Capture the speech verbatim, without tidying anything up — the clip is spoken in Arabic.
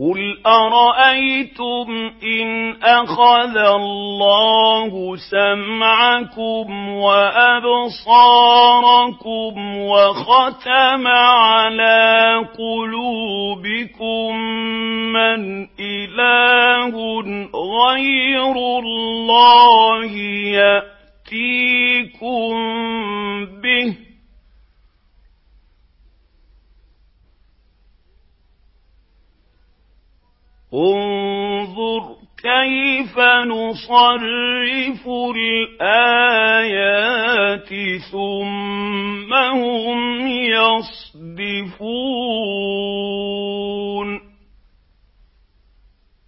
قُلْ أَرَأَيْتُمْ إِنْ أَخَذَ اللَّهُ سَمْعَكُمْ وَأَبْصَارَكُمْ وَخَتَمَ عَلَىٰ قُلُوبِكُم مَّنْ إِلَٰهٌ غَيْرُ اللَّهِ يَأْتِيكُم بِهِ ۗ انظُرْ كَيْفَ نُصَرِّفُ الْآيَاتِ ثُمَّ هُمْ يَصْدِفُونَ